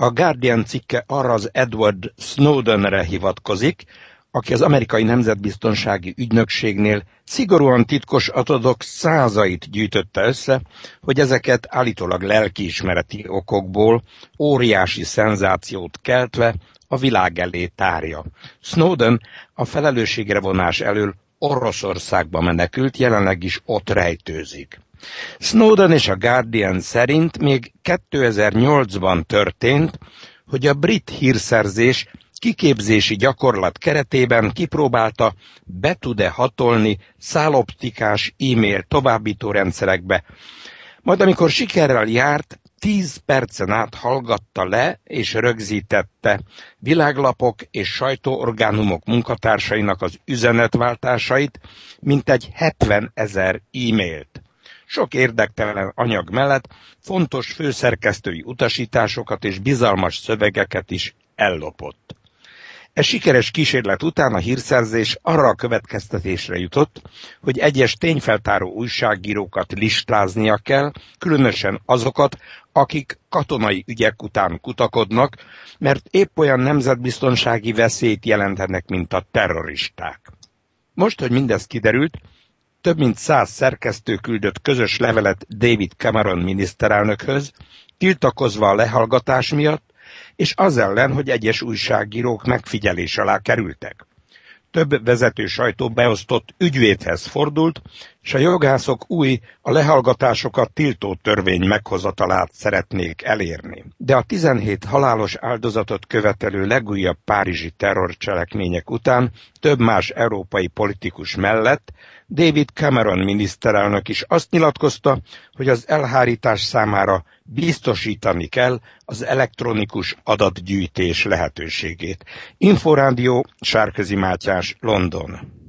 A Guardian cikke arra az Edward Snowdenre hivatkozik, aki az amerikai nemzetbiztonsági ügynökségnél szigorúan titkos adatok százait gyűjtötte össze, hogy ezeket állítólag lelkiismereti okokból óriási szenzációt keltve a világ elé tárja. Snowden a felelősségre vonás elől Oroszországba menekült, jelenleg is ott rejtőzik. Snowden és a Guardian szerint még 2008-ban történt, hogy a brit hírszerzés kiképzési gyakorlat keretében kipróbálta, be tud-e hatolni száloptikás e-mail továbbító rendszerekbe. Majd amikor sikerrel járt, 10 percen át hallgatta le és rögzítette világlapok és sajtóorgánumok munkatársainak az üzenetváltásait, mintegy 70 000 e-mailt. Sok érdektelen anyag mellett fontos főszerkesztői utasításokat és bizalmas szövegeket is ellopott. E sikeres kísérlet után a hírszerzés arra a következtetésre jutott, hogy egyes tényfeltáró újságírókat listáznia kell, különösen azokat, akik katonai ügyek után kutakodnak, mert épp olyan nemzetbiztonsági veszélyt jelentenek, mint a terroristák. Most, hogy mindez kiderült, több mint 100 szerkesztő küldött közös levelet David Cameron miniszterelnökhöz, tiltakozva a lehallgatás miatt, és az ellen, hogy egyes újságírók megfigyelés alá kerültek. Több vezető sajtó beosztott ügyvédhez fordult, és a jogászok új, a lehallgatásokat tiltó törvény meghozatalát szeretnék elérni. De a 17 halálos áldozatot követelő legújabb párizsi terrorcselekmények után több más európai politikus mellett David Cameron miniszterelnök is azt nyilatkozta, hogy az elhárítás számára biztosítani kell az elektronikus adatgyűjtés lehetőségét. Inforádió, Sárközi Mátyás, London.